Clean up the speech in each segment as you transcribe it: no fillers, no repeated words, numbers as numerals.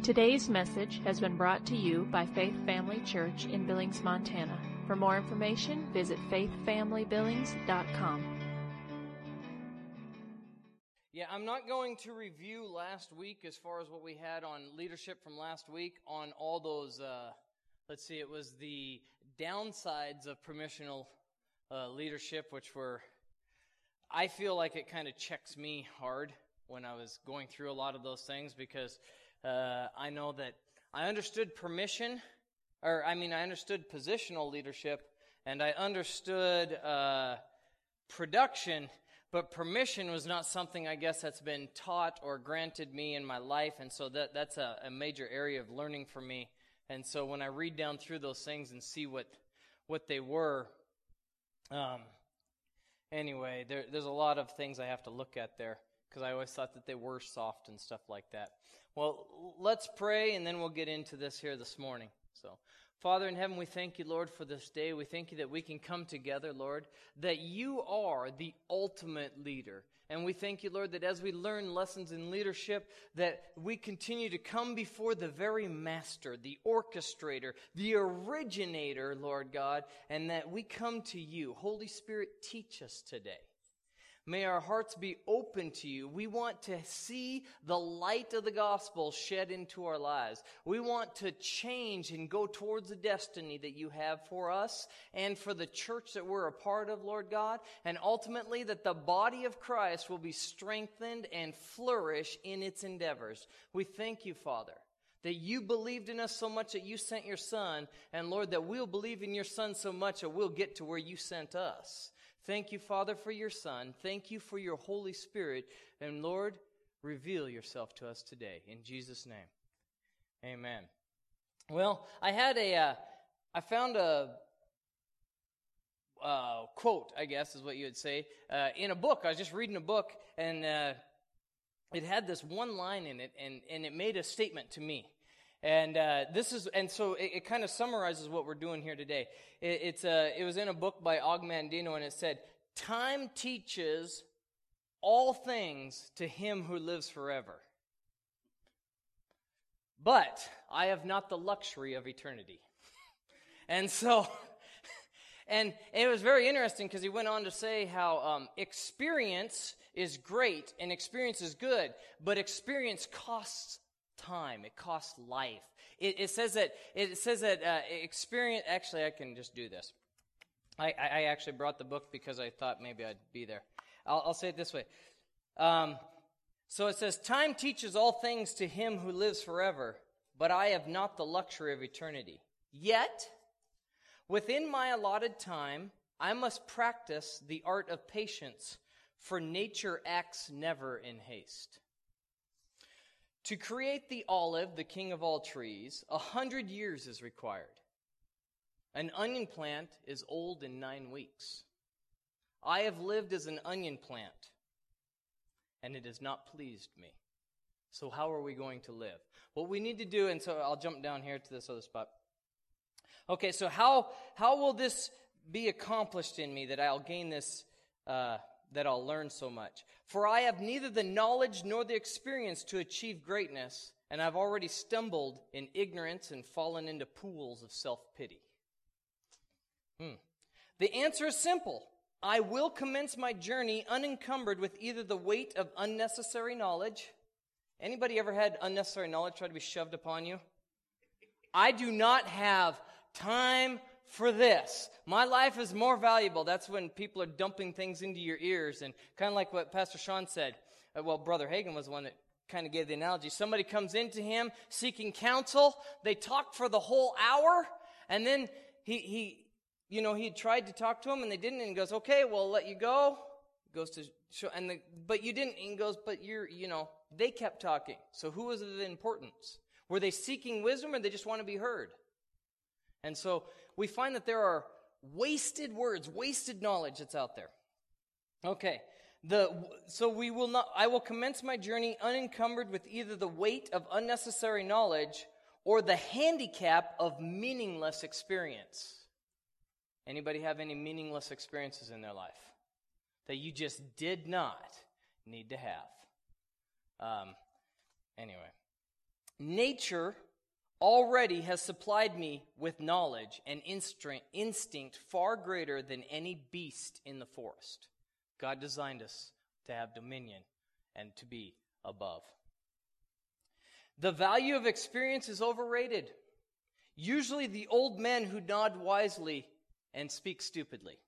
Today's message has been brought to you by Faith Family Church in Billings, Montana. For more information, visit faithfamilybillings.com. Yeah, I'm not going to review last week as far as what we had on leadership from last week on all those, it was the downsides of permissional leadership, which were, I feel like it kind of checks me hard when I was going through a lot of those things, because I know that I understood I understood positional leadership, and I understood production, but permission was not something, I guess, that's been taught or granted me in my life, and so that's a major area of learning for me. And so when I read down through those things and see what they were, anyway, there's a lot of things I have to look at there, because I always thought that they were soft and stuff like that. Well, let's pray, and then we'll get into this here this morning. So, Father in heaven, we thank you, Lord, for this day. We thank you that we can come together, Lord, that you are the ultimate leader. And we thank you, Lord, that as we learn lessons in leadership, that we continue to come before the very master, the orchestrator, the originator, Lord God, and that we come to you. Holy Spirit, teach us today. May our hearts be open to you. We want to see the light of the gospel shed into our lives. We want to change and go towards the destiny that you have for us and for the church that we're a part of, Lord God, and ultimately that the body of Christ will be strengthened and flourish in its endeavors. We thank you, Father, that you believed in us so much that you sent your Son, and Lord, that we'll believe in your Son so much that we'll get to where you sent us. Thank you, Father, for your Son. Thank you for your Holy Spirit. And Lord, reveal yourself to us today. In Jesus' name, amen. Well, I found a quote, I guess is what you would say, in a book. I was just reading a book, and it had this one line in it, and it made a statement to me. And so it kind of summarizes what we're doing here today. It was in a book by Og Mandino, and it said, "Time teaches all things to him who lives forever. But I have not the luxury of eternity." And so, and it was very interesting because he went on to say how experience is great and experience is good, but experience costs time. It costs life. It says that experience. Actually, I can just do this. I actually brought the book because I thought maybe I'd be there. I'll say it this way. So it says, "Time teaches all things to him who lives forever, but I have not the luxury of eternity. Yet, within my allotted time, I must practice the art of patience, for nature acts never in haste. To create the olive, the king of all trees, 100 years is required. An onion plant is old in 9 weeks. I have lived as an onion plant, and it has not pleased me. So how are we going to live?" What we need to do, and so I'll jump down here to this other spot. Okay, so how will this be accomplished in me that I'll gain this that I'll learn so much? "For I have neither the knowledge nor the experience to achieve greatness, and I've already stumbled in ignorance and fallen into pools of self-pity." The answer is simple. I will commence my journey unencumbered with either the weight of unnecessary knowledge. Anybody ever had unnecessary knowledge try to be shoved upon you? I do not have time for this. My life is more valuable. That's when people are dumping things into your ears. And kind of like what Pastor Sean said. Brother Hagin was the one that kind of gave the analogy. Somebody comes into him seeking counsel. They talk for the whole hour. And then he tried to talk to him and they didn't. And he goes, "Okay, well, I'll let you go." Goes to show, but you didn't. And he goes, "But they kept talking. So who was the importance? Were they seeking wisdom or they just want to be heard?" And so we find that there are wasted words, wasted knowledge that's out there. Okay, I will commence my journey unencumbered with either the weight of unnecessary knowledge or the handicap of meaningless experience. Anybody have any meaningless experiences in their life that you just did not need to have? Anyway. Nature already has supplied me with knowledge and instinct far greater than any beast in the forest. God designed us to have dominion and to be above. The value of experience is overrated. Usually the old men who nod wisely and speak stupidly.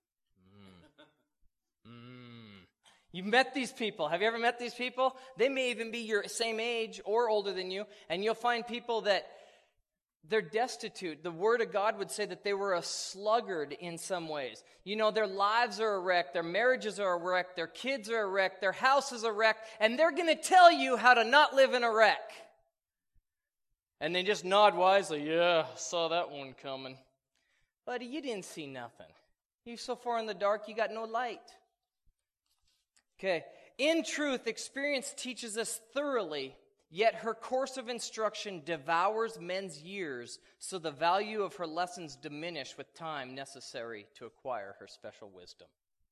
You've met these people. Have you ever met these people? They may even be your same age or older than you, and you'll find people that they're destitute. The Word of God would say that they were a sluggard in some ways. You know, their lives are a wreck, their marriages are a wreck, their kids are a wreck, their house is a wreck, and they're going to tell you how to not live in a wreck. And they just nod wisely, yeah, saw that one coming. Buddy, you didn't see nothing. You're so far in the dark, you got no light. Okay, in truth, experience teaches us thoroughly, yet her course of instruction devours men's years, so the value of her lessons diminish with time necessary to acquire her special wisdom.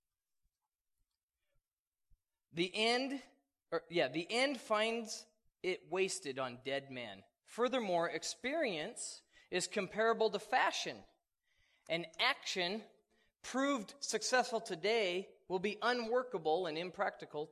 The end finds it wasted on dead men. Furthermore, experience is comparable to fashion. An action proved successful today will be unworkable and impractical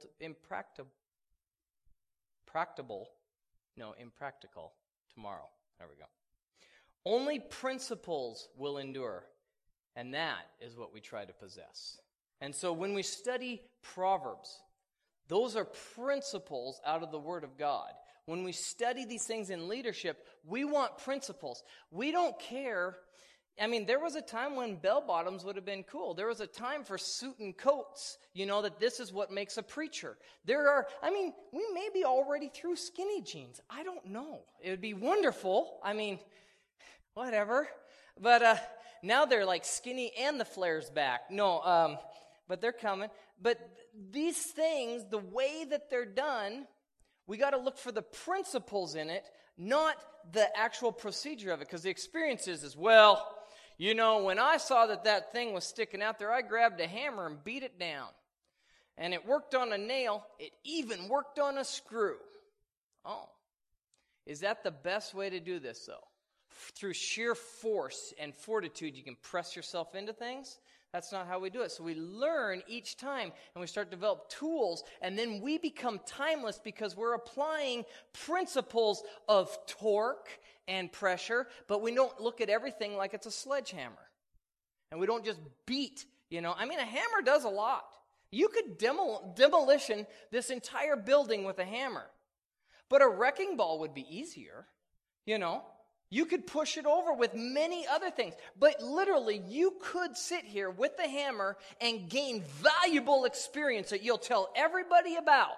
tomorrow. There we go. Only principles will endure, and that is what we try to possess. And so when we study Proverbs, those are principles out of the Word of God. When we study these things in leadership, we want principles. We don't care. I mean, there was a time when bell-bottoms would have been cool. There was a time for suit and coats, that this is what makes a preacher. We may be already through skinny jeans. I don't know. It would be wonderful. Whatever. But now they're like skinny and the flare's back. No, but they're coming. But these things, the way that they're done, we got to look for the principles in it, not the actual procedure of it. Because the experience is, when I saw that thing was sticking out there, I grabbed a hammer and beat it down. And it worked on a nail. It even worked on a screw. Oh. Is that the best way to do this, though? Through sheer force and fortitude, you can press yourself into things? That's not how we do it. So we learn each time, and we start to develop tools, and then we become timeless because we're applying principles of torque and pressure, but we don't look at everything like it's a sledgehammer. And we don't just beat, a hammer does a lot. You could demolition this entire building with a hammer. But a wrecking ball would be easier, You could push it over with many other things. But literally, you could sit here with the hammer and gain valuable experience that you'll tell everybody about.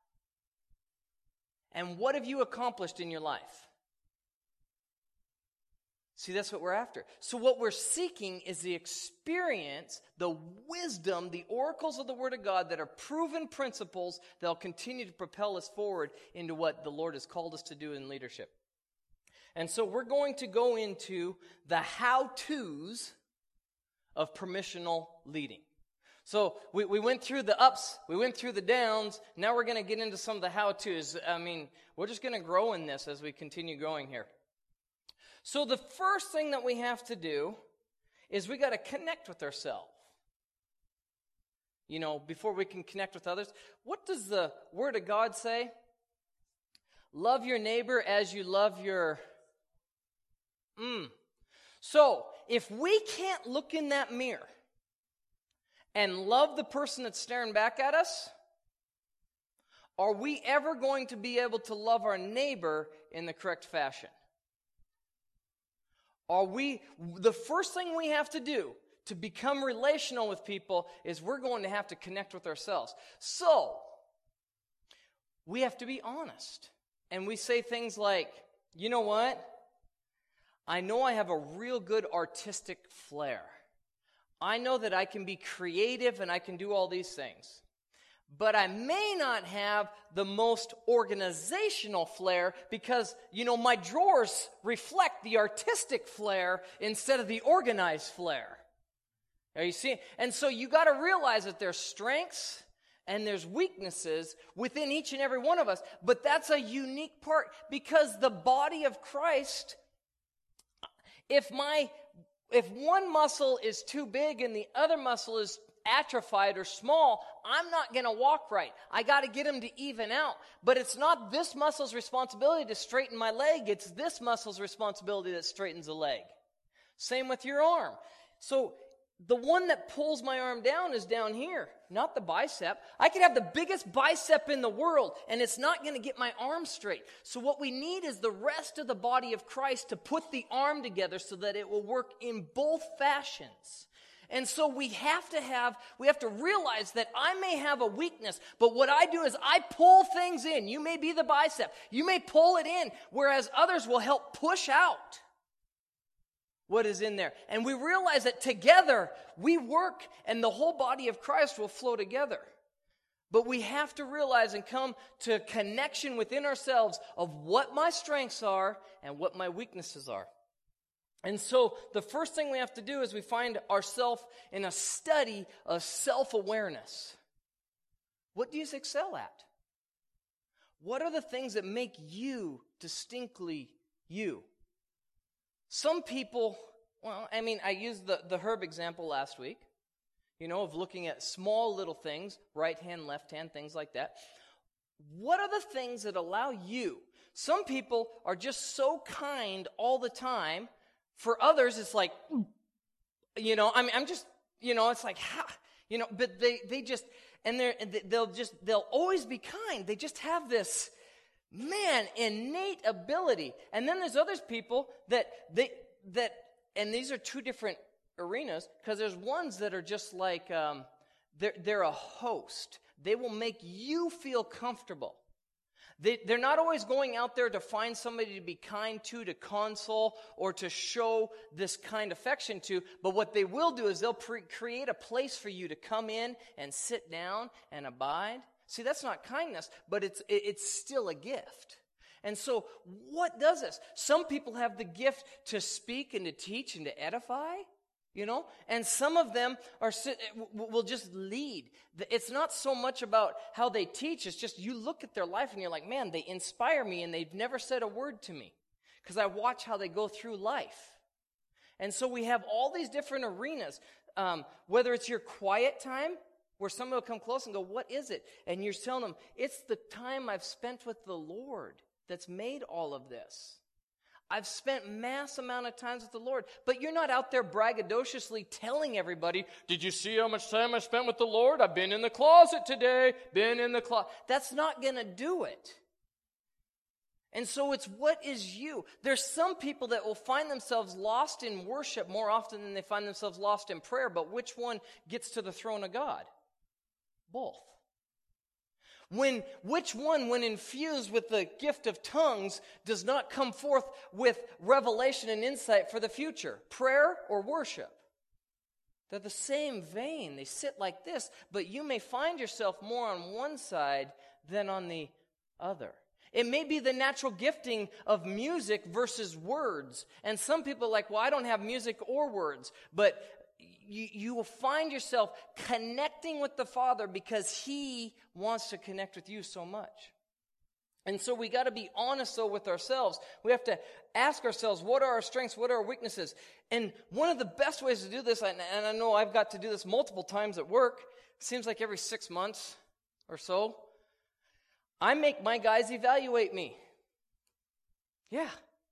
And what have you accomplished in your life? See, that's what we're after. So what we're seeking is the experience, the wisdom, the oracles of the Word of God that are proven principles that will continue to propel us forward into what the Lord has called us to do in leadership. And so we're going to go into the how-tos of permissional leading. So we went through the ups, we went through the downs, now we're going to get into some of the how-tos. We're just going to grow in this as we continue growing here. So the first thing that we have to do is we got to connect with ourselves. Before we can connect with others. What does the Word of God say? Love your neighbor as you love your... So, if we can't look in that mirror and love the person that's staring back at us, are we ever going to be able to love our neighbor in the correct fashion? The first thing we have to do to become relational with people is we're going to have to connect with ourselves. So, we have to be honest. And we say things like, you know what? I know I have a real good artistic flair. I know that I can be creative and I can do all these things. But I may not have the most organizational flair because, my drawers reflect the artistic flair instead of the organized flair. Are you seeing? And so you got to realize that there's strengths And there's weaknesses within each and every one of us. But that's a unique part because the body of Christ, if one muscle is too big and the other muscle is atrophied or small, I'm not going to walk right. I got to get them to even out. But it's not this muscle's responsibility to straighten my leg. It's this muscle's responsibility that straightens the leg. Same with your arm. So the one that pulls my arm down is down here, not the bicep. I could have the biggest bicep in the world, and it's not going to get my arm straight. So what we need is the rest of the body of Christ to put the arm together so that it will work in both fashions. And so we have to realize that I may have a weakness, but what I do is I pull things in. You may be the bicep. You may pull it in, whereas others will help push out what is in there. And we realize that together we work and the whole body of Christ will flow together. But we have to realize and come to a connection within ourselves of what my strengths are and what my weaknesses are. And so the first thing we have to do is we find ourselves in a study of self-awareness. What do you excel at? What are the things that make you distinctly you? Some people, I used the Herb example last week, of looking at small little things, right hand, left hand, things like that. What are the things that allow you? Some people are just so kind all the time. For others, it's like, I'm just, it's like, but they just, and they'll always be kind. They just have this, innate ability. And then there's other people that and these are two different arenas, because there's ones that are just like, they're a host. They will make you feel comfortable. They're not always going out there to find somebody to be kind to console, or to show this kind affection to. But what they will do is they'll create a place for you to come in and sit down and abide. See, that's not kindness, but it's still a gift. And so what does this? Some people have the gift to speak and to teach and to edify. And some of them will just lead. It's not so much about how they teach. It's just you look at their life and you're like, man, they inspire me and they've never said a word to me because I watch how they go through life. And so we have all these different arenas, whether it's your quiet time where someone will come close and go, what is it? And you're telling them, it's the time I've spent with the Lord that's made all of this. I've spent mass amount of times with the Lord, but you're not out there braggadociously telling everybody, did you see how much time I spent with the Lord? I've been in the closet today, That's not going to do it. And so it's what is you. There's some people that will find themselves lost in worship more often than they find themselves lost in prayer, but which one gets to the throne of God? Both. Which one, when infused with the gift of tongues, does not come forth with revelation and insight for the future? Prayer or worship? They're the same vein. They sit like this, but you may find yourself more on one side than on the other. It may be the natural gifting of music versus words. And some people are like, well, I don't have music or words. But you will find yourself connecting with the Father because He wants to connect with you so much. And so we got to be honest, though, with ourselves. We have to ask ourselves, what are our strengths? What are our weaknesses? And one of the best ways to do this, and I know I've got to do this multiple times at work, seems like every 6 months or so, I make my guys evaluate me. Yeah.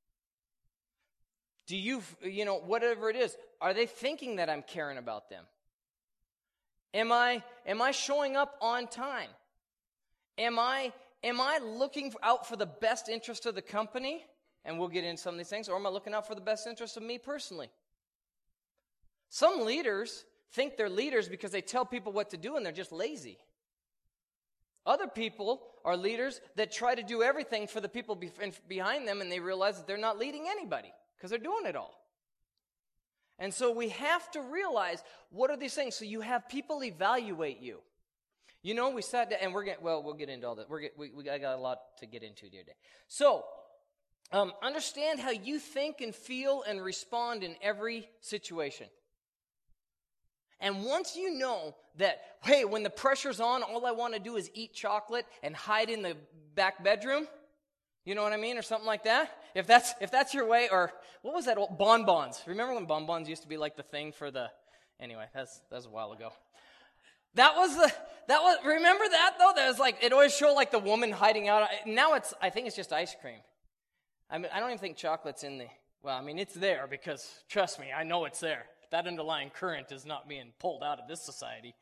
Do you, whatever it is, are they thinking that I'm caring about them? Am I showing up on time? Am I looking out for the best interest of the company? And we'll get into some of these things. Or am I looking out for the best interest of me personally? Some leaders think they're leaders because they tell people what to do and they're just lazy. Other people are leaders that try to do everything for the people behind them, and they realize that they're not leading anybody because they're doing it all. And so we have to realize, what are these things? So you have people evaluate you. We sat down, and we'll get into all that. I got a lot to get into here today. So, understand how you think and feel and respond in every situation. And once you know that, hey, when the pressure's on, all I want to do is eat chocolate and hide in the back bedroom, you know what I mean, or something like that. If that's your way, or what was that old bonbons? Remember when bonbons used to be like the thing for the? Anyway, that's a while ago. That was remember that though? That was like it always showed like the woman hiding out. Now I think it's just ice cream. I mean, I don't even think chocolate's in the. Well, I mean, it's there because trust me, I know it's there. That underlying current is not being pulled out of this society.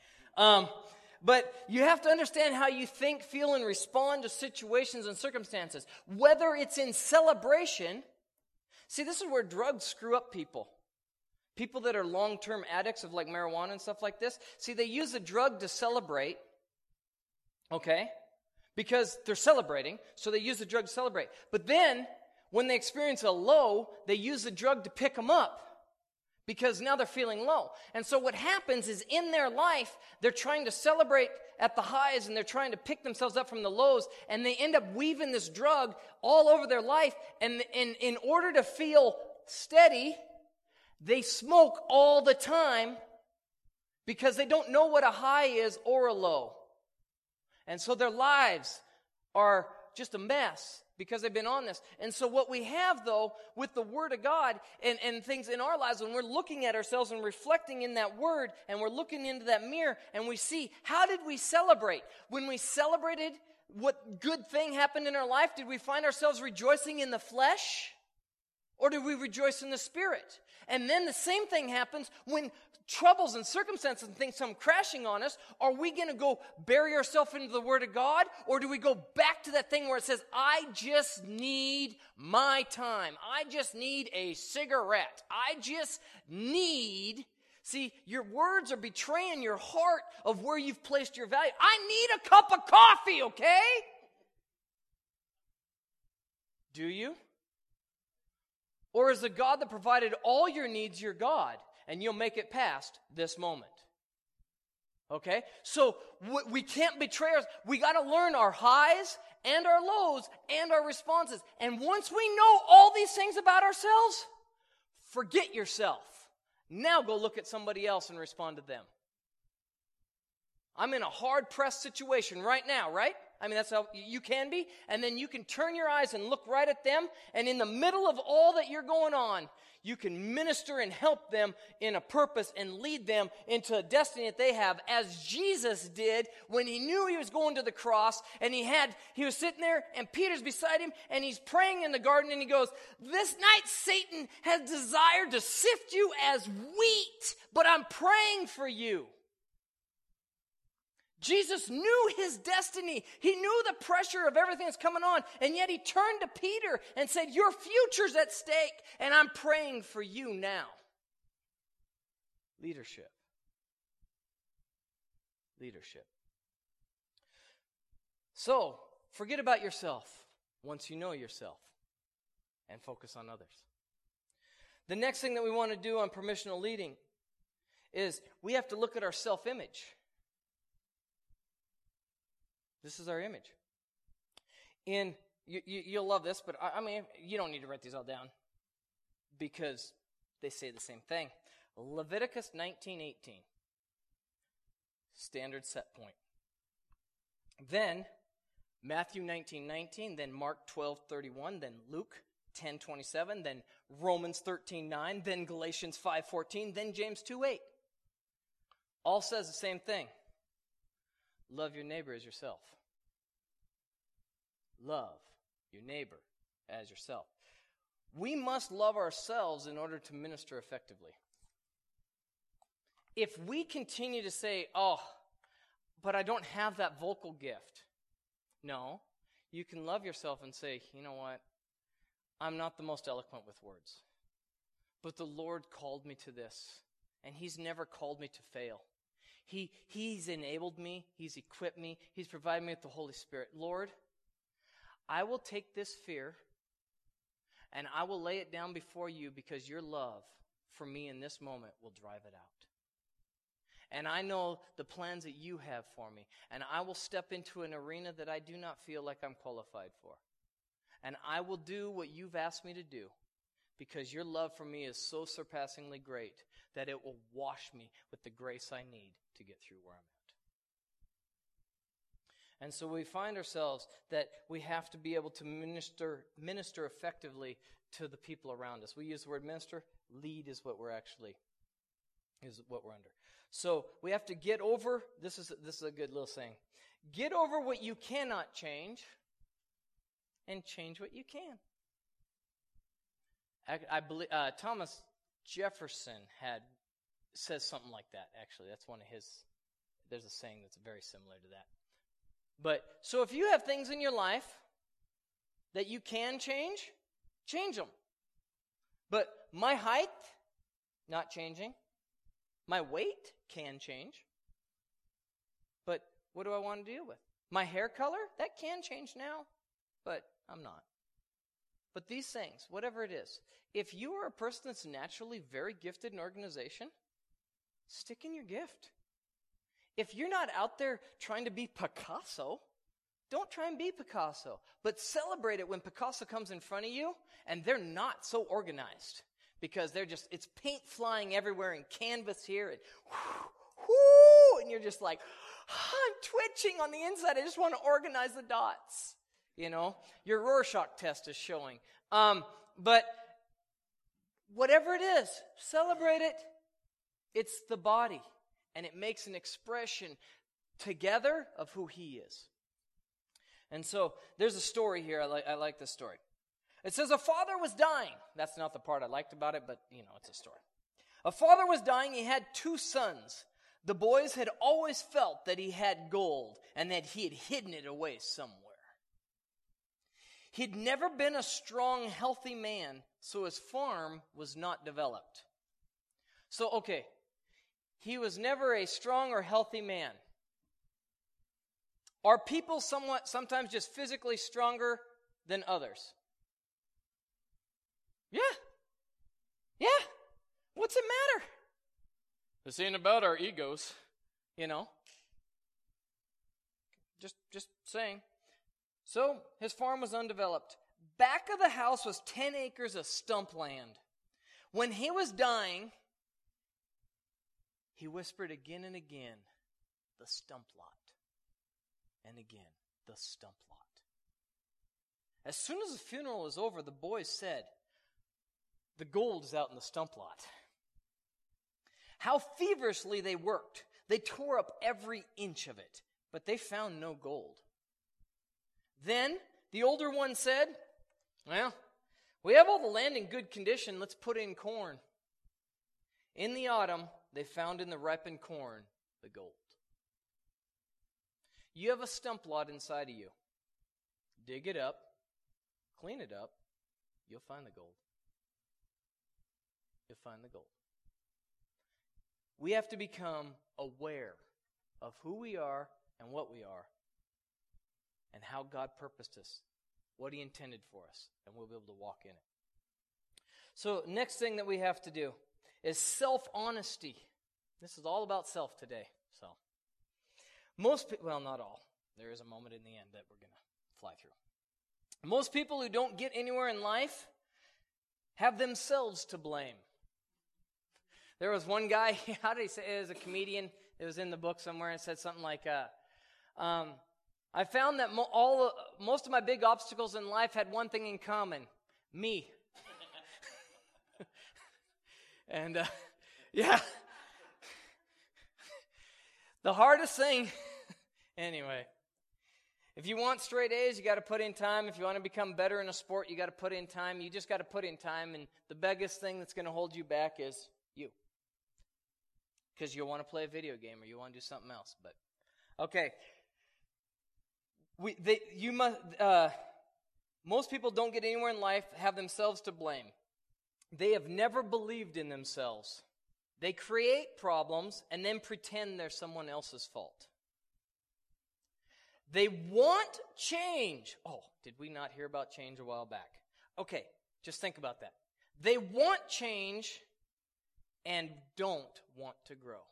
But you have to understand how you think, feel, and respond to situations and circumstances. Whether it's in celebration. See, this is where drugs screw up people. People that are long-term addicts of like marijuana and stuff like this. See, they use a drug to celebrate. Okay? Because they're celebrating, so they use the drug to celebrate. But then, when they experience a low, they use the drug to pick them up. Because now they're feeling low. And so what happens is in their life, they're trying to celebrate at the highs and they're trying to pick themselves up from the lows, and they end up weaving this drug all over their life. And in order to feel steady, they smoke all the time because they don't know what a high is or a low. And so their lives are just a mess because they've been on this. And so what we have, though, with the Word of God and things in our lives, when we're looking at ourselves and reflecting in that Word, and we're looking into that mirror, and we see, how did we celebrate? When we celebrated, what good thing happened in our life? Did we find ourselves rejoicing in the flesh? Or did we rejoice in the Spirit? And then the same thing happens when troubles and circumstances and things come crashing on us. Are we going to go bury ourselves into the Word of God? Or do we go back to that thing where it says, I just need my time. I just need a cigarette. I just need... See, your words are betraying your heart of where you've placed your value. I need a cup of coffee, okay? Do you? Or is the God that provided all your needs your God, and you'll make it past this moment? Okay? So we can't betray us. We got to learn our highs and our lows and our responses. And once we know all these things about ourselves, forget yourself. Now go look at somebody else and respond to them. I'm in a hard-pressed situation right now, right? I mean, that's how you can be. And then you can turn your eyes and look right at them. And in the middle of all that you're going on, you can minister and help them in a purpose and lead them into a destiny that they have, as Jesus did when he knew he was going to the cross. And he was sitting there, and Peter's beside him, and he's praying in the garden, and he goes, this night Satan has desired to sift you as wheat, but I'm praying for you. Jesus knew his destiny. He knew the pressure of everything that's coming on. And yet he turned to Peter and said, your future's at stake, and I'm praying for you now. Leadership. Leadership. So, forget about yourself once you know yourself and focus on others. The next thing that we want to do on permissional leading is we have to look at our self-image. This is our image. You'll love this, but I mean, you don't need to write these all down because they say the same thing. Leviticus 19:18, standard set point. Then Matthew 19:19, then Mark 12:31, then Luke 10:27, then Romans 13:9, then Galatians 5:14, then James 2:8. All says the same thing. Love your neighbor as yourself. Love your neighbor as yourself. We must love ourselves in order to minister effectively. If we continue to say, oh, but I don't have that vocal gift. No, you can love yourself and say, you know what? I'm not the most eloquent with words. But the Lord called me to this, and he's never called me to fail. He's enabled me. He's equipped me. He's provided me with the Holy Spirit. Lord, I will take this fear and I will lay it down before you because your love for me in this moment will drive it out. And I know the plans that you have for me. And I will step into an arena that I do not feel like I'm qualified for. And I will do what you've asked me to do because your love for me is so surpassingly great that it will wash me with the grace I need to get through where I'm at. And so we find ourselves that we have to be able to minister effectively to the people around us. We use the word minister. Lead is what we're under. So we have to get over, this is a good little saying, get over what you cannot change and change what you can. I believe Thomas Jefferson says something like that, actually. That's one of his, there's a saying that's very similar to that. But, so if you have things in your life that you can change them. But my height, not changing. My weight can change. But what do I want to deal with? My hair color, that can change now, but I'm not. But these things, whatever it is, if you are a person that's naturally very gifted in organization, stick in your gift. If you're not out there trying to be Picasso, don't try and be Picasso. But celebrate it when Picasso comes in front of you and they're not so organized. Because it's paint flying everywhere and canvas here and and you're just like, I'm twitching on the inside. I just want to organize the dots. Your Rorschach test is showing. But whatever it is, celebrate it. It's the body. And it makes an expression together of who he is. And so there's a story here. I like this story. It says a father was dying. That's not the part I liked about it, but it's a story. A father was dying. He had 2 sons. The boys had always felt that he had gold and that he had hidden it away somewhere. He'd never been a strong, healthy man, so his farm was not developed. So, okay, he was never a strong or healthy man. Are people sometimes just physically stronger than others? Yeah. What's it matter? This ain't about our egos, Just saying. So, his farm was undeveloped. Back of the house was 10 acres of stump land. When he was dying, he whispered again and again, the stump lot. And again, the stump lot. As soon as the funeral was over, the boys said, the gold is out in the stump lot. How feverishly they worked. They tore up every inch of it, but they found no gold. Then the older one said, well, we have all the land in good condition. Let's put in corn. In the autumn, they found in the ripened corn the gold. You have a stump lot inside of you. Dig it up, clean it up, you'll find the gold. You'll find the gold. We have to become aware of who we are and what we are and how God purposed us, what he intended for us, and we'll be able to walk in it. So next thing that we have to do is self-honesty. This is all about self today. So most people, well, not all. There is a moment in the end that we're going to fly through. Most people who don't get anywhere in life have themselves to blame. There was one guy, how did he say it? It was a comedian. It was in the book somewhere and said something like, I found that most of my big obstacles in life had one thing in common. Me. And, yeah. The hardest thing, anyway, if you want straight A's, you got to put in time. If you want to become better in a sport, you got to put in time. You just got to put in time. And the biggest thing that's going to hold you back is you. Because you'll want to play a video game or you want to do something else. But, okay. Most people don't get anywhere in life, have themselves to blame. They have never believed in themselves. They create problems and then pretend they're someone else's fault. They want change. Oh, did we not hear about change a while back? Okay, just think about that. They want change and don't want to grow.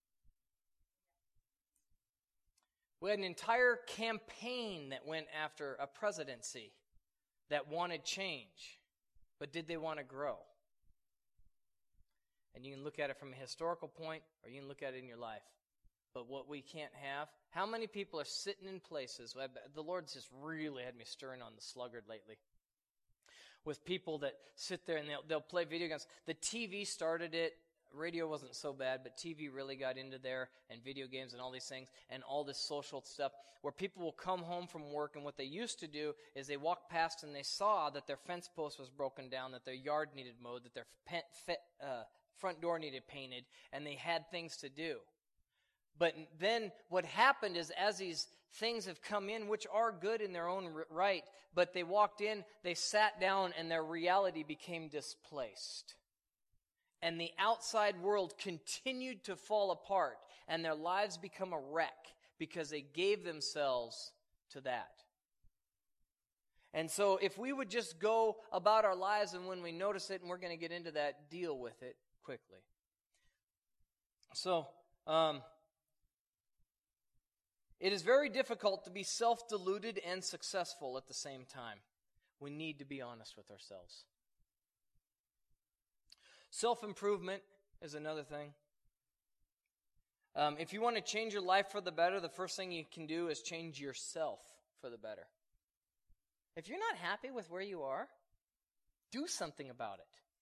We had an entire campaign that went after a presidency that wanted change. But did they want to grow? And you can look at it from a historical point, or you can look at it in your life. But what we can't have, how many people are sitting in places, the Lord's just really had me stirring on the sluggard lately, with people that sit there and they'll play video games. The TV started it. Radio wasn't so bad, but TV really got into there, and video games and all these things, and all this social stuff, where people will come home from work, and what they used to do is they walked past and they saw that their fence post was broken down, that their yard needed mowed, that their front door needed painted, and they had things to do. But then what happened is, as these things have come in, which are good in their own right, but they walked in, they sat down, and their reality became displaced. And the outside world continued to fall apart, and their lives become a wreck because they gave themselves to that. And so if we would just go about our lives, and when we notice it, and we're going to get into that, deal with it quickly. So, it is very difficult to be self-deluded and successful at the same time. We need to be honest with ourselves. Self-improvement is another thing. If you want to change your life for the better, the first thing you can do is change yourself for the better. If you're not happy with where you are, do something about it.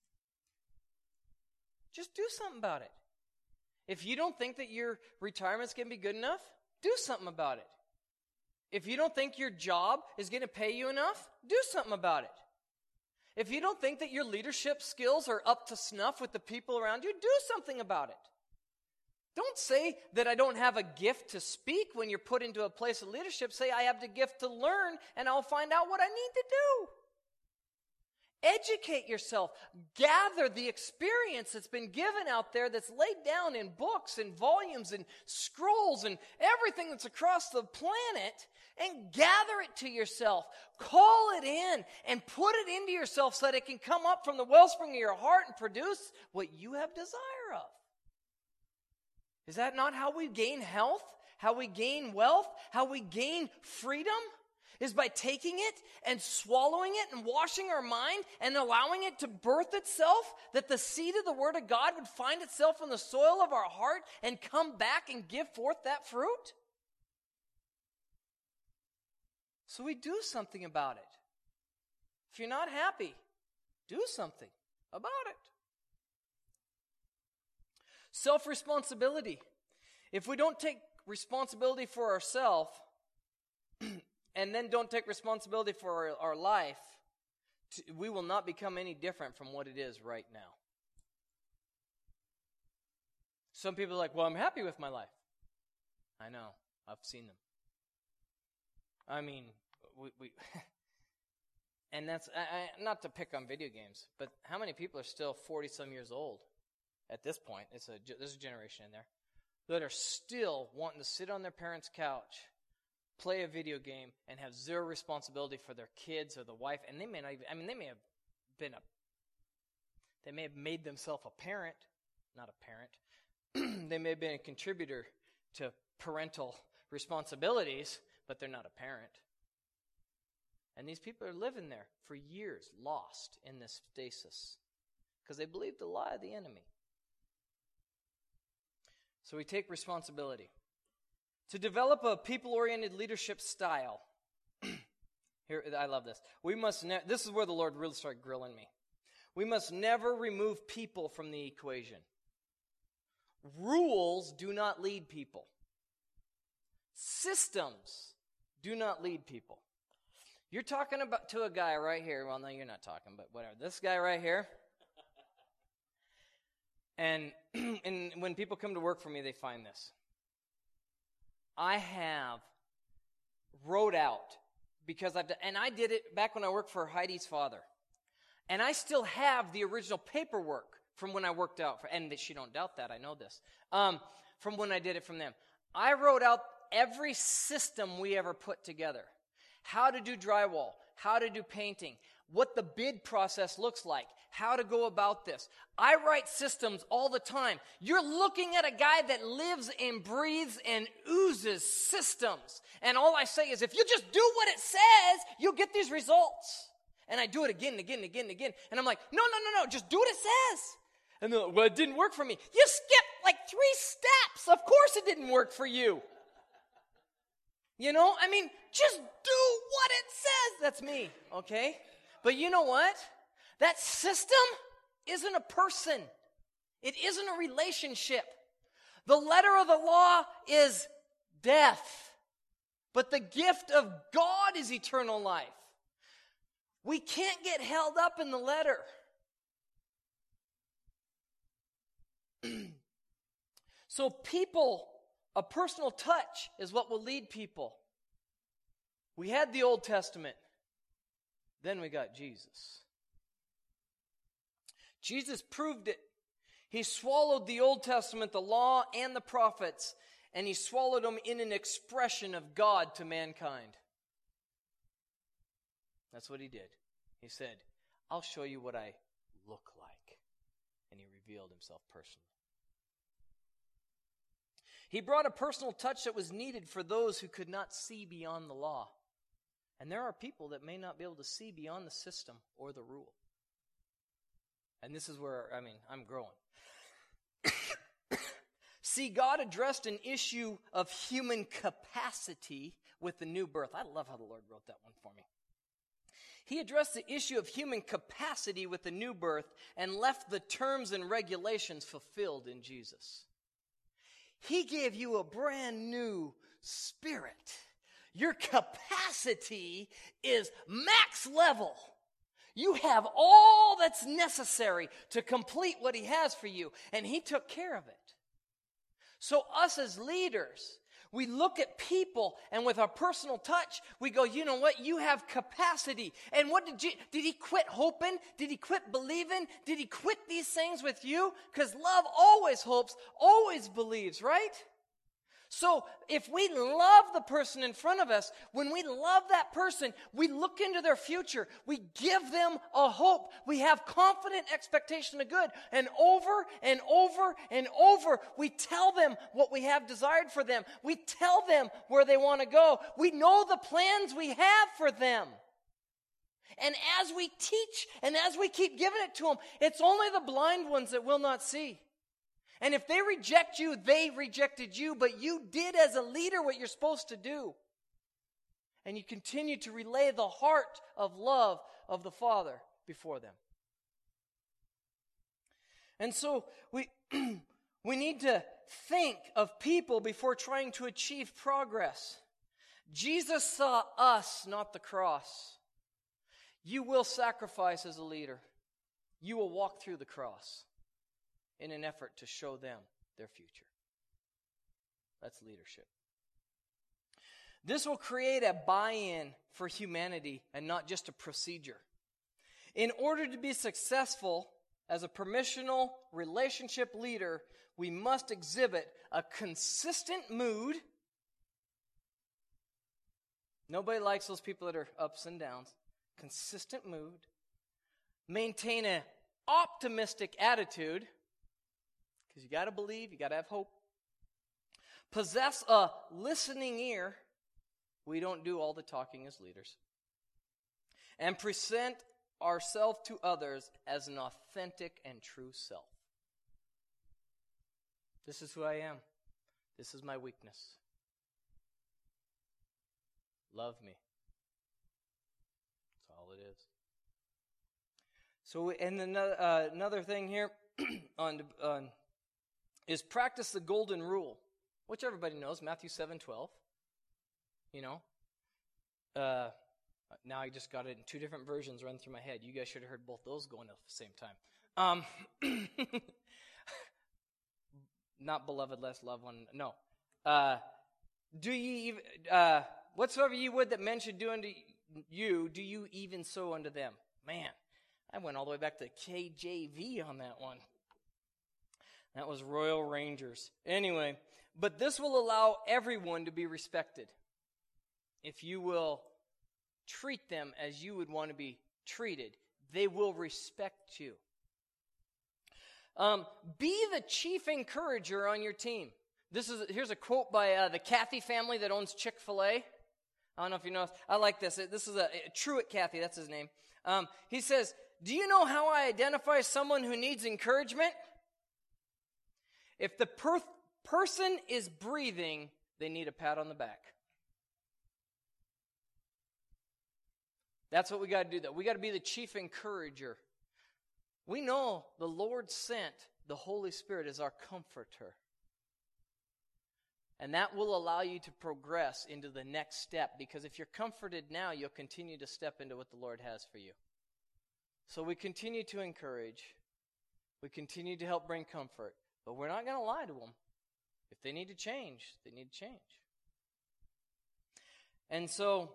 Just do something about it. If you don't think that your retirement's going to be good enough, do something about it. If you don't think your job is going to pay you enough, do something about it. If you don't think that your leadership skills are up to snuff with the people around you, do something about it. Don't say that I don't have a gift to speak when you're put into a place of leadership. Say, I have the gift to learn, and I'll find out what I need to do. Educate yourself. Gather the experience that's been given out there, that's laid down in books and volumes and scrolls and everything that's across the planet, and gather it to yourself. Call it in and put it into yourself so that it can come up from the wellspring of your heart and produce what you have desire of. Is that not how we gain health? How we gain wealth? How we gain freedom? Is by taking it and swallowing it and washing our mind and allowing it to birth itself, that the seed of the Word of God would find itself in the soil of our heart and come back and give forth that fruit? So we do something about it. If you're not happy, do something about it. Self-responsibility. If we don't take responsibility for ourselves, and then don't take responsibility for our life, we will not become any different from what it is right now. Some people are like, well, I'm happy with my life. I know. I've seen them. I mean, we and that's, not to pick on video games, but how many people are still 40-some years old at this point? There's a generation in there that are still wanting to sit on their parents' couch, play a video game, and have zero responsibility for their kids or the wife. And they may not even, they may have made themselves a parent, not a parent. They may have been a contributor to parental responsibilities, but they're not a parent. And these people are living there for years, lost in this stasis, because they believe the lie of the enemy. So we take responsibility. To develop a people-oriented leadership style. Here, I love this. This is where the Lord really started grilling me. We must never remove people from the equation. Rules do not lead people. Systems do not lead people. You're talking about to a guy right here. Well, no, you're not talking, but whatever. This guy right here. And when people come to work for me, they find this. I have wrote out, because I did it back when I worked for Heidi's father. And I still have the original paperwork from when I worked out and she don't doubt that, I know this. From when I did it from them. I wrote out every system we ever put together. How to do drywall, how to do painting, what the bid process looks like, how to go about this. I write systems all the time. You're looking at a guy that lives and breathes and oozes systems. And all I say is, if you just do what it says, you'll get these results. And I do it again and again and again and again. And I'm like, no, just do what it says. And they're like, well, it didn't work for me. You skipped like 3 steps. Of course it didn't work for you. You know, I mean, just do what it says. That's me, okay? But you know what? That system isn't a person. It isn't a relationship. The letter of the law is death. But the gift of God is eternal life. We can't get held up in the letter. So people, a personal touch is what will lead people. We had the Old Testament. Then we got Jesus. Jesus proved it. He swallowed the Old Testament, the law, and the prophets, and he swallowed them in an expression of God to mankind. That's what he did. He said, I'll show you what I look like. And he revealed himself personally. He brought a personal touch that was needed for those who could not see beyond the law. And there are people that may not be able to see beyond the system or the rule. And this is where, I'm growing. See, God addressed an issue of human capacity with the new birth. I love how the Lord wrote that one for me. He addressed the issue of human capacity with the new birth and left the terms and regulations fulfilled in Jesus. He gave you a brand new spirit. Your capacity is max level. You have all that's necessary to complete what he has for you, and he took care of it. So us as leaders, we look at people, and with our personal touch, we go, you know what? You have capacity. And what did he quit hoping? Did he quit believing? Did he quit these things with you? Because love always hopes, always believes, right? So if we love the person in front of us, when we love that person, we look into their future. We give them a hope. We have confident expectation of good. And over and over and over, we tell them what we have desired for them. We tell them where they want to go. We know the plans we have for them. And as we teach and as we keep giving it to them, it's only the blind ones that will not see. And if they reject you, they rejected you, but you did as a leader what you're supposed to do. And you continue to relay the heart of love of the Father before them. And so we need to think of people before trying to achieve progress. Jesus saw us, not the cross. You will sacrifice as a leader. You will walk through the cross in an effort to show them their future. That's leadership. This will create a buy-in for humanity and not just a procedure. In order to be successful as a permissional relationship leader, we must exhibit a consistent mood. Nobody likes those people that are ups and downs. Consistent mood. Maintain an optimistic attitude. Because you got to believe, you got to have hope. Possess a listening ear. We don't do all the talking as leaders. And present ourselves to others as an authentic and true self. This is who I am. This is my weakness. Love me. That's all it is. So, and another thing here on is practice the golden rule, which everybody knows, Matthew 7:12. You know, now I just got it in 2 different versions run through my head. You guys should have heard both those going at the same time. Not beloved, less love one. No. Do ye even, whatsoever ye would that men should do unto you, do you even so unto them? Man, I went all the way back to KJV on that one. That was Royal Rangers. Anyway, but this will allow everyone to be respected. If you will treat them as you would want to be treated, they will respect you. Be the chief encourager on your team. Here's a quote by the Cathy family that owns Chick-fil-A. I don't know if you know. I like this. This is a Truett Cathy. That's his name. He says, do you know how I identify someone who needs encouragement? If the person is breathing, they need a pat on the back. That's what we got to do, though. We got to be the chief encourager. We know the Lord sent the Holy Spirit as our comforter. And that will allow you to progress into the next step, because if you're comforted now, you'll continue to step into what the Lord has for you. So we continue to encourage. We continue to help bring comfort. But we're not going to lie to them. If they need to change, they need to change. And so,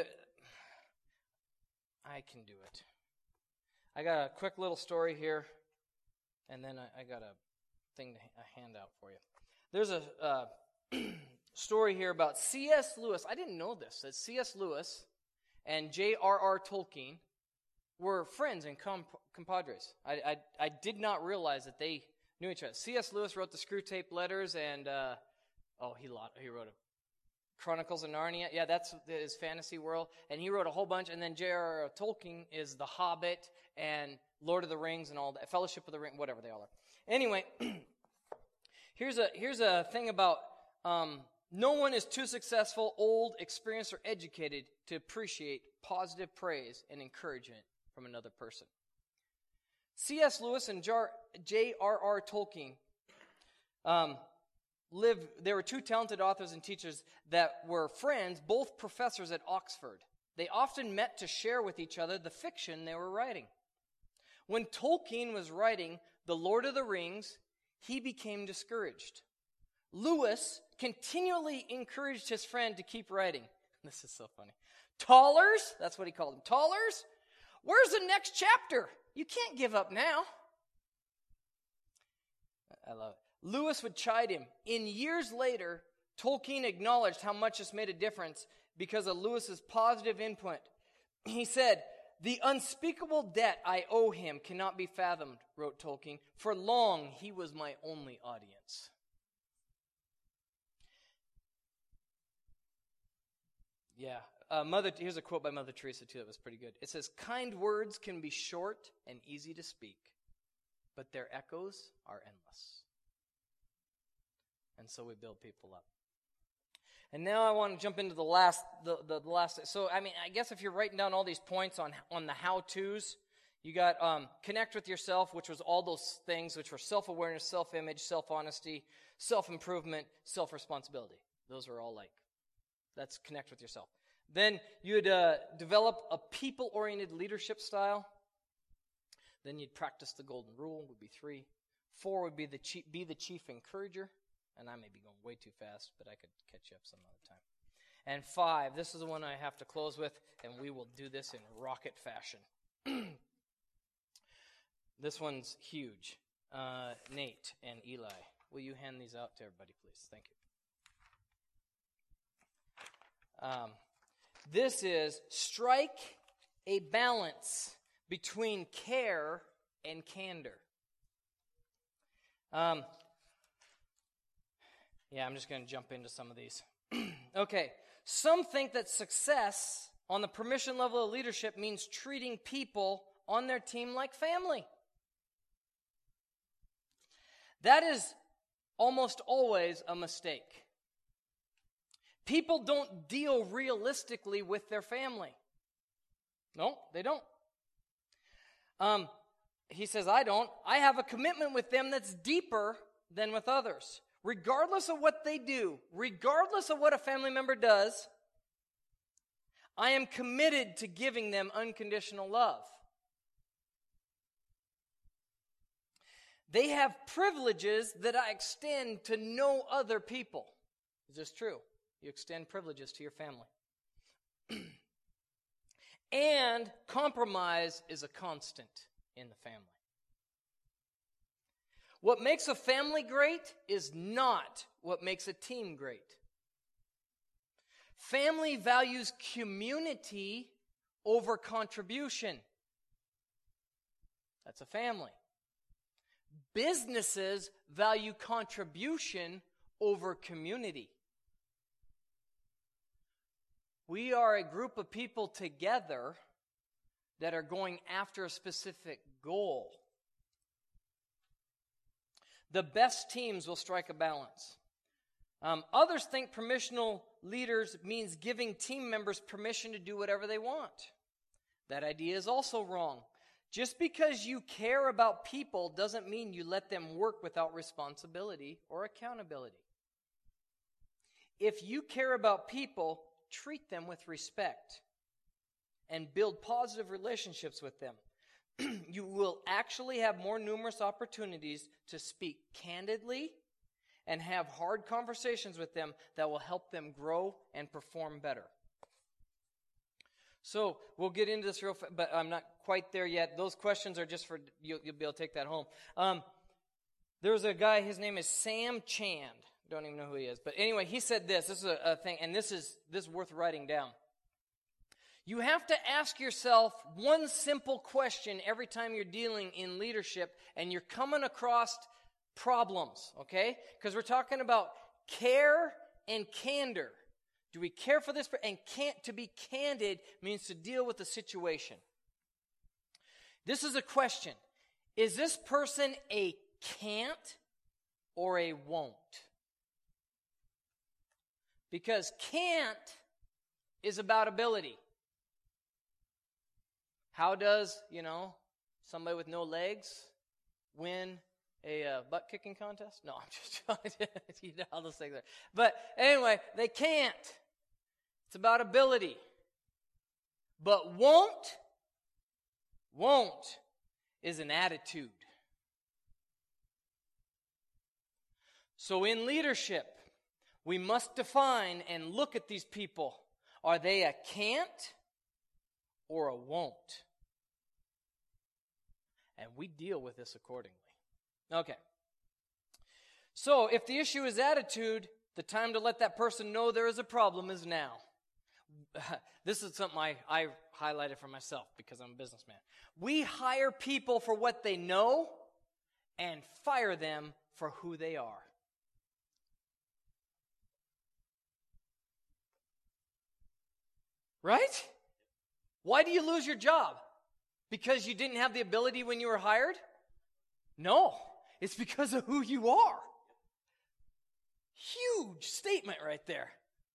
I can do it. I got a quick little story here, and then I got a handout for you. There's a story here about C.S. Lewis. I didn't know this. That C.S. Lewis and J.R.R. Tolkien were friends and compadres. I did not realize that they knew each other. C.S. Lewis wrote the Screwtape Letters, and he wrote Chronicles of Narnia. Yeah, that's his fantasy world. And he wrote a whole bunch. And then J.R.R. Tolkien is The Hobbit and Lord of the Rings and all that. Fellowship of the Ring, whatever they all are. Anyway, here's a thing about no one is too successful, old, experienced, or educated to appreciate positive praise and encouragement from another person. C.S. Lewis and J.R.R. Tolkien they were two talented authors and teachers that were friends, both professors at Oxford. They often met to share with each other the fiction they were writing. When Tolkien was writing The Lord of the Rings, he became discouraged. Lewis continually encouraged his friend to keep writing. This is so funny. Tollers, that's what he called them. Tollers, where's the next chapter? You can't give up now. I love it. Lewis would chide him. In years later, Tolkien acknowledged how much this made a difference because of Lewis's positive input. He said, "The unspeakable debt I owe him cannot be fathomed," wrote Tolkien. "For long, he was my only audience." Yeah. Here's a quote by Mother Teresa, too, that was pretty good. It says, "Kind words can be short and easy to speak, but their echoes are endless." And so we build people up. And now I want to jump into the last. So, I guess if you're writing down all these points on the how-tos, you got connect with yourself, which was all those things, which were self-awareness, self-image, self-honesty, self-improvement, self-responsibility. Those are all that's connect with yourself. Then you'd develop a people-oriented leadership style. Then you'd practice the golden rule, would be 3. 4 would be be the chief encourager. And I may be going way too fast, but I could catch you up some other time. And 5, this is the one I have to close with, and we will do this in rocket fashion. This one's huge. Nate and Eli, will you hand these out to everybody, please? Thank you. This is strike a balance between care and candor. I'm just going to jump into some of these. Okay. Some think that success on the permission level of leadership means treating people on their team like family. That is almost always a mistake. People don't deal realistically with their family. No, they don't. He says, I don't. I have a commitment with them that's deeper than with others. Regardless of what they do, regardless of what a family member does, I am committed to giving them unconditional love. They have privileges that I extend to no other people. Is this true? You extend privileges to your family. And compromise is a constant in the family. What makes a family great is not what makes a team great. Family values community over contribution. That's a family. Businesses value contribution over community. We are a group of people together that are going after a specific goal. The best teams will strike a balance. Others think permissional leaders means giving team members permission to do whatever they want. That idea is also wrong. Just because you care about people doesn't mean you let them work without responsibility or accountability. If you care about people, treat them with respect and build positive relationships with them. You will actually have more numerous opportunities to speak candidly and have hard conversations with them that will help them grow and perform better. So we'll get into this real fast, but I'm not quite there yet. Those questions are just for, you'll be able to take that home. There's a guy, his name is Sam Chand. Don't even know who he is. But anyway, he said this. This is a thing, and this is worth writing down. You have to ask yourself one simple question every time you're dealing in leadership and you're coming across problems, okay? Because we're talking about care and candor. Do we care for this? And to be candid means to deal with the situation. This is a question. Is this person a can't or a won't? Because can't is about ability. How does, somebody with no legs win a butt-kicking contest? No, I'm just trying to, all those things there. But anyway, they can't. It's about ability. But won't is an attitude. So in leadership, we must define and look at these people. Are they a can't or a won't? And we deal with this accordingly. Okay. So if the issue is attitude, the time to let that person know there is a problem is now. This is something I highlighted for myself because I'm a businessman. We hire people for what they know and fire them for who they are. Right? Why do you lose your job? Because you didn't have the ability when you were hired? No, it's because of who you are. Huge statement right there.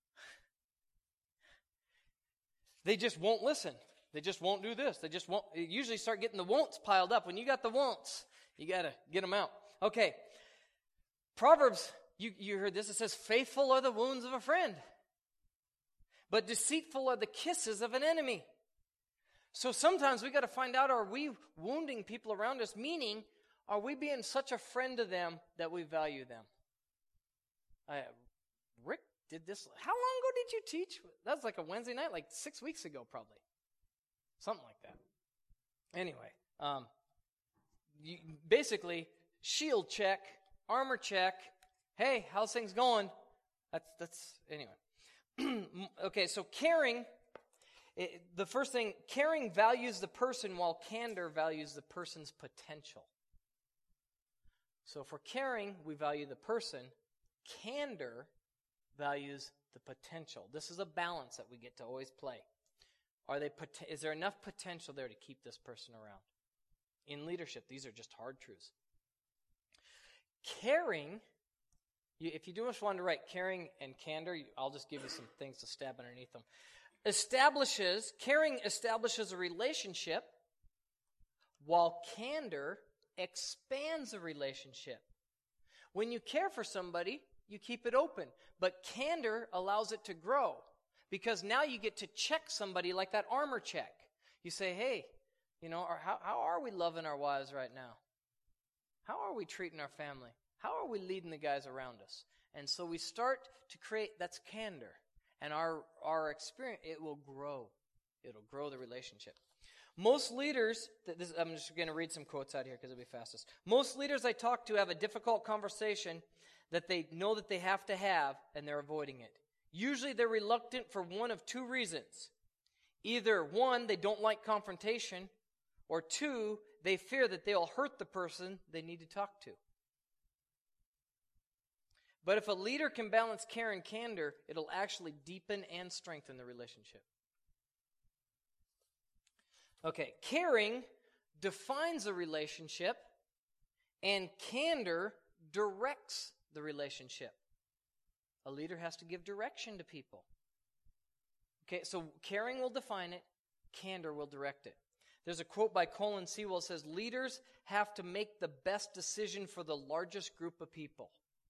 They just won't listen. They just won't do this. They just won't. You usually start getting the won'ts piled up. When you got the won'ts, you got to get them out. Okay. Proverbs, you heard this. It says, faithful are the wounds of a friend, but deceitful are the kisses of an enemy. So sometimes we got to find out, are we wounding people around us? Meaning, are we being such a friend to them that we value them? Rick did this. How long ago did you teach? That was like a Wednesday night, like 6 weeks ago probably. Something like that. Anyway, basically, shield check, armor check. Hey, how's things going? That's anyway. Okay, so caring, the first thing, caring values the person while candor values the person's potential. So if we're caring, we value the person. Candor values the potential. This is a balance that we get to always play. Is there enough potential there to keep this person around? In leadership, these are just hard truths. Caring, if you do just want to write caring and candor, I'll just give you some things to stab underneath them. Caring establishes a relationship, while candor expands a relationship. When you care for somebody, you keep it open. But candor allows it to grow. Because now you get to check somebody like that armor check. You say, hey, how are we loving our wives right now? How are we treating our family? How are we leading the guys around us? And so we start to create, that's candor. And our experience, it will grow. It'll grow the relationship. Most leaders, I'm just going to read some quotes out here because it'll be fastest. Most leaders I talk to have a difficult conversation that they know that they have to have, and they're avoiding it. Usually they're reluctant for one of two reasons. Either one, they don't like confrontation, or two, they fear that they'll hurt the person they need to talk to. But if a leader can balance care and candor, it'll actually deepen and strengthen the relationship. Okay, caring defines a relationship, and candor directs the relationship. A leader has to give direction to people. Okay, so caring will define it, candor will direct it. There's a quote by Colin Sewell that says, leaders have to make the best decision for the largest group of people.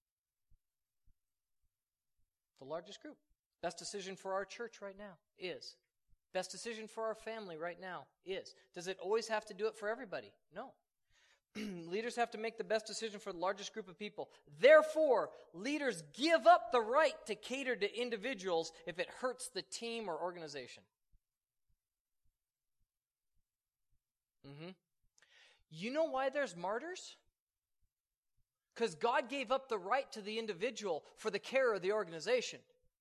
The largest group. Best decision for our church right now is. Best decision for our family right now is. Does it always have to do it for everybody? No. Leaders have to make the best decision for the largest group of people. Therefore, leaders give up the right to cater to individuals if it hurts the team or organization. You know why there's martyrs? Because God gave up the right to the individual for the care of the organization.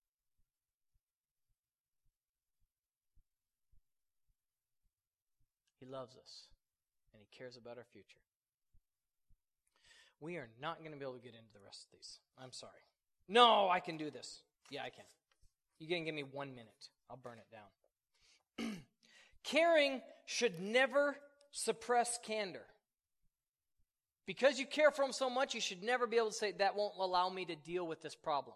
He loves us, and He cares about our future. We are not going to be able to get into the rest of these. I'm sorry. No, I can do this. Yeah, I can. You're going to give me 1 minute. I'll burn it down. Caring should never suppress candor. Because you care for them so much, you should never be able to say, that won't allow me to deal with this problem.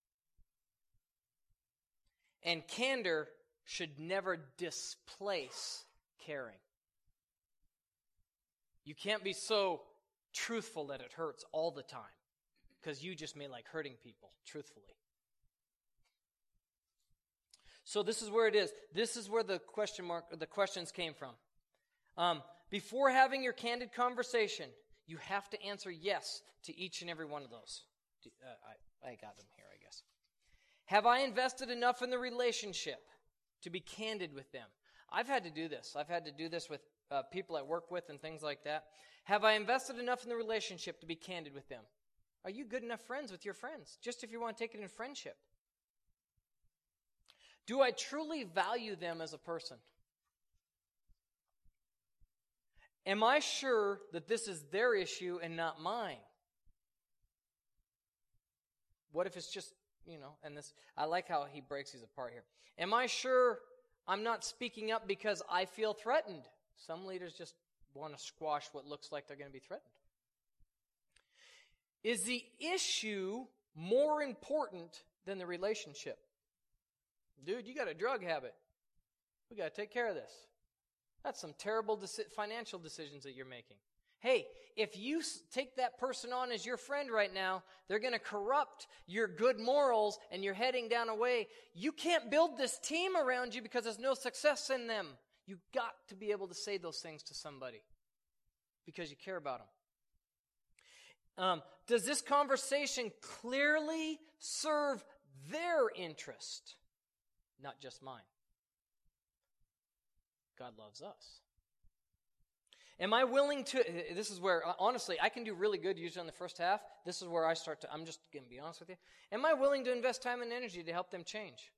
And candor should never displace caring. You can't be so truthful that it hurts all the time, because you just may like hurting people, truthfully. So this is where it is. This is where the questions came from. Before having your candid conversation, you have to answer yes to each and every one of those. I got them here, I guess. Have I invested enough in the relationship to be candid with them? I've had to do this. I've had to do this with people I work with and things like that. Have I invested enough in the relationship to be candid with them? Are you good enough friends with your friends? Just if you want to take it in friendship. Do I truly value them as a person? Am I sure that this is their issue and not mine? What if it's just, and this, I like how he breaks these apart here. Am I sure I'm not speaking up because I feel threatened? Some leaders just want to squash what looks like they're going to be threatened. Is the issue more important than the relationship? Dude, you got a drug habit. We got to take care of this. That's some terrible financial decisions that you're making. Hey, if you take that person on as your friend right now, they're going to corrupt your good morals and you're heading down a way. You can't build this team around you because there's no success in them. You've got to be able to say those things to somebody because you care about them. Does this conversation clearly serve their interest, not just mine? God loves us. Am I willing to, this is where, honestly, I can do really good usually on the first half. This is where I start to, I'm just going to be honest with you. Am I willing to invest time and energy to help them change?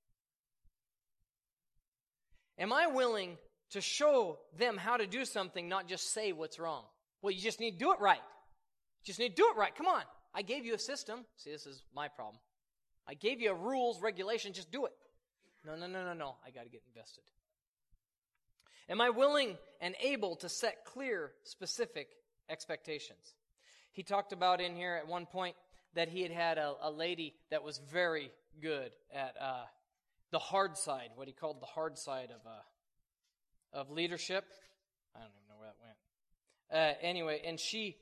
Am I willing to show them how to do something, not just say what's wrong? Well, you just need to do it right. Just need to do it right. Come on. I gave you a system. See, this is my problem. I gave you a rules, regulation. Just do it. No. I got to get invested. Am I willing and able to set clear, specific expectations? He talked about in here at one point that he had a lady that was very good at the hard side, what he called the hard side of leadership. I don't even know where that went. Anyway, and she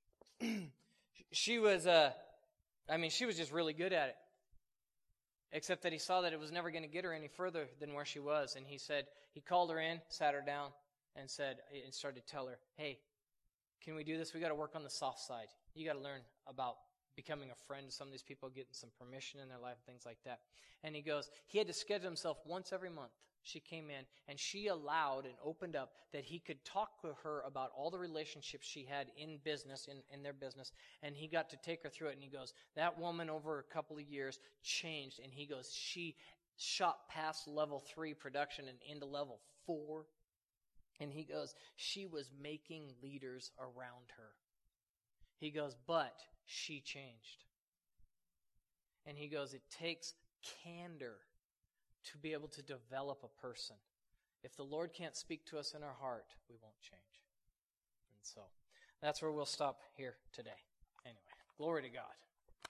was, she was just really good at it. Except that he saw that it was never going to get her any further than where she was. And he called her in, sat her down, and started to tell her, hey, can we do this? We got to work on the soft side. You got to learn about becoming a friend to some of these people, getting some permission in their life, things like that. And he had to schedule himself once every month. She came in, and she allowed and opened up that he could talk to her about all the relationships she had in business, in their business, and he got to take her through it, and he goes, that woman over a couple of years changed, and he goes, she shot past level 3 production and into level 4, and he goes, she was making leaders around her. He goes, but she changed. And he goes, it takes candor to be able to develop a person. If the Lord can't speak to us in our heart, we won't change. And so that's where we'll stop here today. Anyway, glory to God.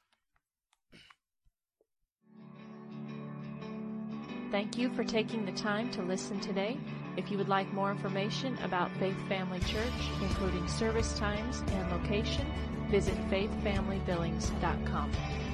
Thank you for taking the time to listen today. If you would like more information about Faith Family Church, including service times and location, visit faithfamilybillings.com.